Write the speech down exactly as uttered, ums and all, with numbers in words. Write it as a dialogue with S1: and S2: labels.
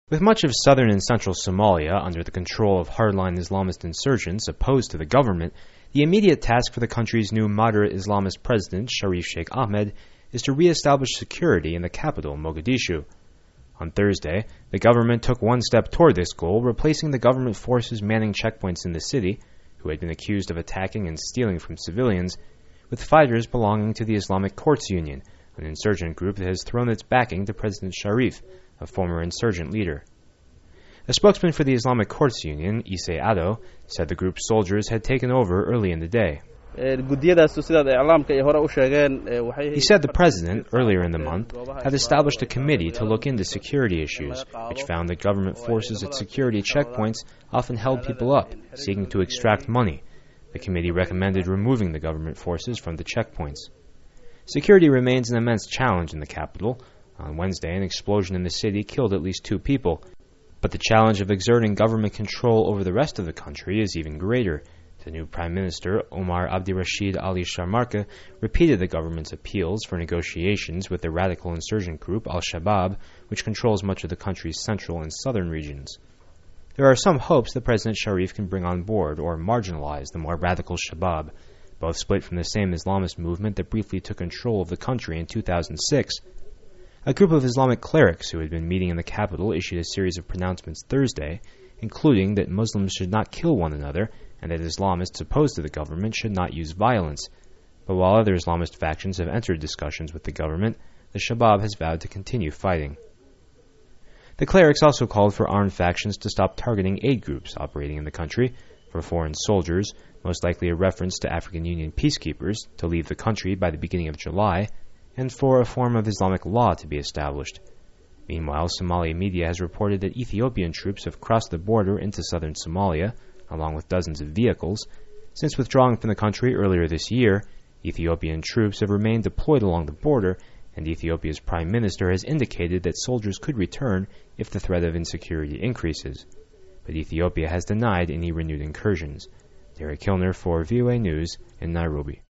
S1: With much of southern and central Somalia under the control of hardline Islamist insurgents opposed to the government, the immediate task for the country's new moderate Islamist president, Sharif Sheikh Ahmed, is to re-establish security in the capital, Mogadishu. On Thursday, the government took one step toward this goal, replacing the government forces manning checkpoints in the city, who had been accused of attacking and stealing from civilians, with fighters belonging to the Islamic Courts Union, an insurgent group that has thrown its backing to President Sharif, a former insurgent leader. A spokesman for the Islamic Courts Union, Issei Ado, said the group's soldiers had taken over early in the day. He said the president, earlier in the month, had established a committee to look into security issues, which found that government forces at security checkpoints often held people up, seeking to extract money. The committee recommended removing the government forces from the checkpoints. Security remains an immense challenge in the capital. On Wednesday, an explosion in the city killed at least two people. But the challenge of exerting government control over the rest of the country is even greater. The new Prime Minister, Omar Abdirashid Ali Sharmarke, repeated the government's appeals for negotiations with the radical insurgent group Al-Shabaab, which controls much of the country's central and southern regions. There are some hopes that President Sharif can bring on board or marginalize the more radical Shabaab, both split from the same Islamist movement that briefly took control of the country in two thousand six. A group of Islamic clerics who had been meeting in the capital issued a series of pronouncements Thursday, including that Muslims should not kill one another and that Islamists opposed to the government should not use violence. But while other Islamist factions have entered discussions with the government, the Shabaab has vowed to continue fighting. The clerics also called for armed factions to stop targeting aid groups operating in the country, for foreign soldiers, most likely a reference to African Union peacekeepers, to leave the country by the beginning of July, and for a form of Islamic law to be established. Meanwhile, Somali media has reported that Ethiopian troops have crossed the border into southern Somalia, along with dozens of vehicles. Since withdrawing from the country earlier this year, Ethiopian troops have remained deployed along the border, and Ethiopia's prime minister has indicated that soldiers could return if the threat of insecurity increases. But Ethiopia has denied any renewed incursions. Derek Kilner for V O A News in Nairobi.